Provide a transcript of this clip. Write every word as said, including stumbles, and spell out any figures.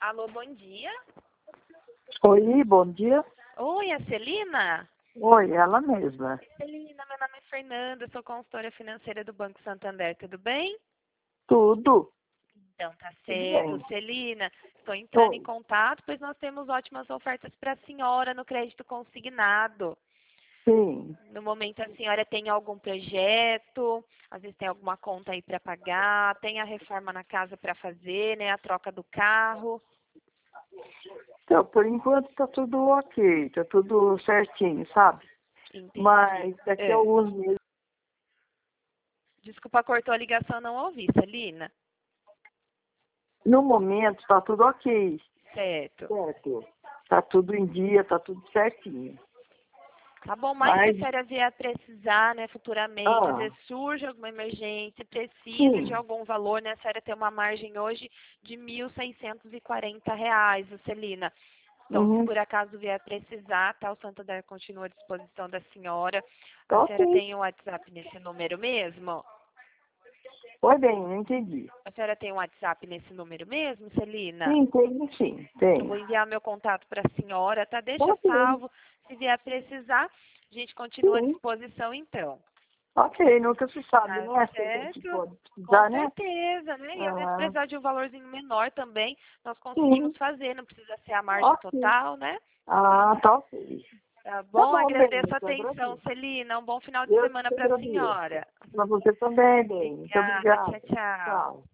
Alô, bom dia. Oi, bom dia. Oi, a Celina? Oi, ela mesma. Celina, meu nome é Fernanda, sou consultora financeira do Banco Santander, tudo bem? Tudo? Então, tá Tudo certo. bem. Celina, estou entrando em Oi. contato, pois nós temos ótimas ofertas para a senhora no crédito consignado. Sim. No momento, a senhora tem algum projeto, às vezes tem alguma conta aí para pagar, tem a reforma na casa para fazer, né, a troca do carro. Então, por enquanto tá tudo ok, tá tudo certinho, sabe? Entendi. Mas daqui a É. alguns meses, Desculpa, cortou a ligação, não ouvi, Celina. no momento tá tudo ok. Certo. Certo. Tá tudo em dia, tá tudo certinho. Tá bom, mas se a Mas, senhora vier a precisar, né, futuramente, às ah, vezes surge alguma emergência, precisa de sim. algum valor, né, a senhora tem uma margem hoje de mil seiscentos e quarenta reais, Celina. Então, se Uhum. por acaso vier a precisar, tá, o Santander continua à disposição da senhora. A Tá senhora ok. tem o WhatsApp nesse número mesmo? Foi bem, não entendi. A senhora tem o WhatsApp nesse número mesmo, Celina? Sim, tem sim, Eu vou tem. enviar meu contato para a senhora, tá? Tá Deixa ok. salvo. Se vier a precisar, a gente continua à Sim. disposição, então. Ok, nunca se sabe, Tá né? Se a gente certo? pode Com precisar, né? certeza, né? E às vezes Ah, precisar de um valorzinho menor também, nós conseguimos sim. fazer, não precisa ser a margem Ok. total, né? Ah, tá ok. Tá Tá bom? bom, bem, Agradeço a eu atenção, agradeço. Celina. Um bom final de Eu semana te para a agradeço. senhora. Para você também, bem. Muito Obrigada. Tchau, obrigada. tchau. Tchau.